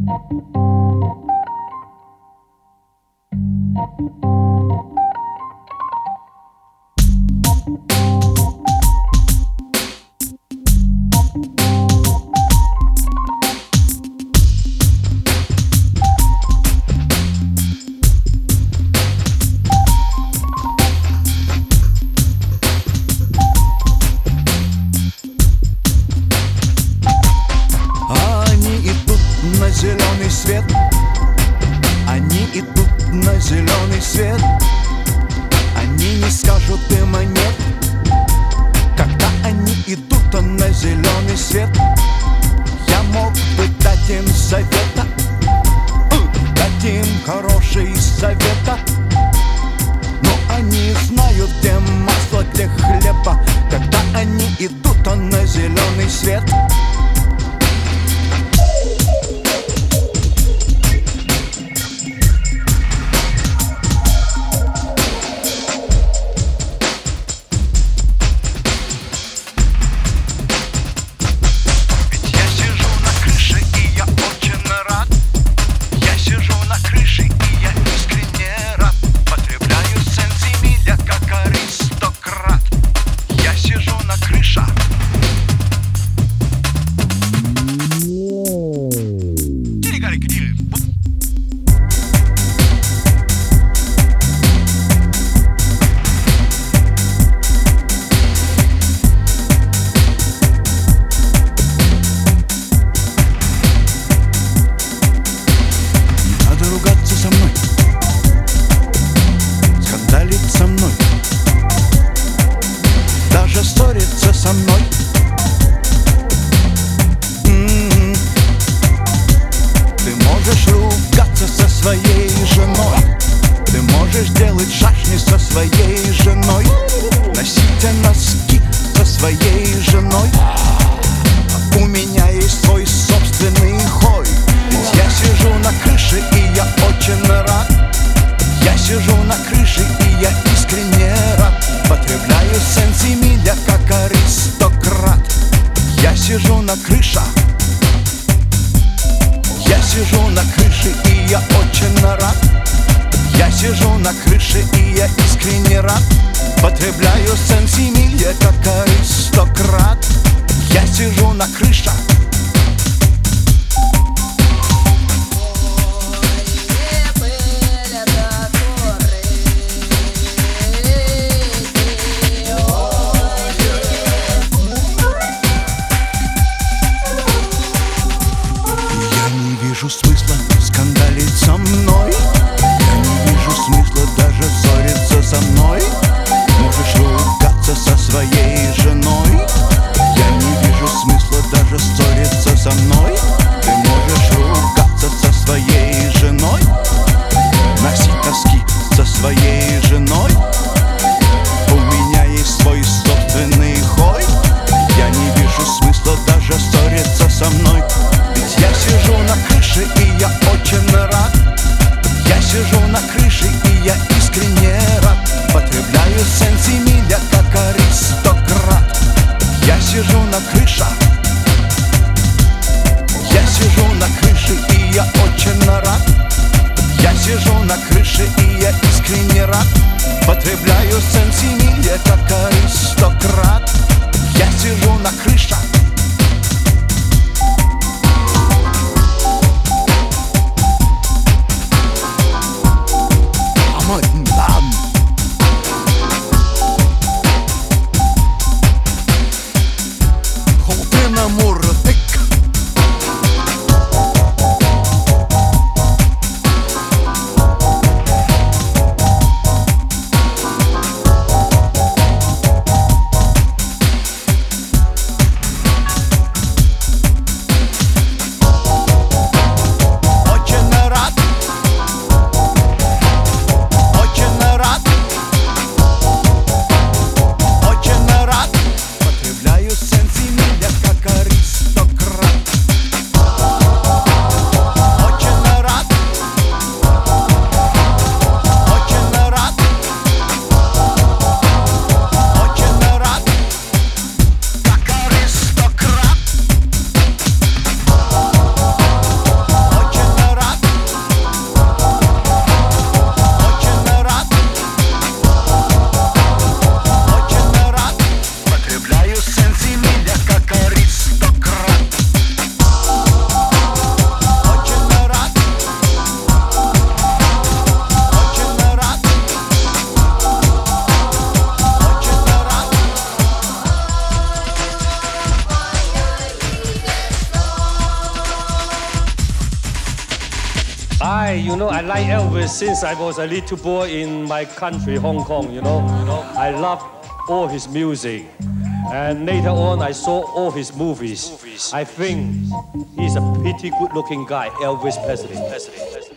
Зеленый свет, они идут на зеленый свет. Они не скажут им нет, когда они идут на зеленый свет. Я мог бы дать им совета, дать им хороший совета, но они знают, где масло, где хлеба, когда они идут на зеленый свет. Ссориться со мной. Ты можешь ругаться со своей женой, ты можешь делать шашни со своей женой, носить носки со своей женой. У меня есть свой собственный хой, ведь я сижу на крыше и я очень рад. Я сижу на крыше и я искренне рад. Потребляю сенсимиля как аристократ. Я сижу на крыше. Я сижу на крыше и я очень рад. Я сижу на крыше и я искренне рад. Потребляю сенсимиля как аристократ. Я сижу на крыше. Вижу смысла скандалить со мной. Я не вижу смысла даже ссориться со мной. Можешь ругаться со своей женой. Я не вижу смысла даже ссориться со мной. Ты можешь ругаться со своей женой, носить носки со своей женой. У меня есть свой собственный хой. Я не вижу смысла даже ссориться со мной. Ведь я сижу на крыше и я очень рад. Я сижу на крыше и я искренне рад. Потребляю сенсимиля как аристократ. Я сижу на крыше. Я сижу на крыше и я очень рад. Я сижу на крыше и я искренне рад. Потребляю сенсимиля как аристократ. Я сижу на крыше. Hi, I like Elvis since I was a little boy in my country, Hong Kong, I love all his music. And later on, I saw all his movies. I think he's a pretty good-looking guy, Elvis Presley.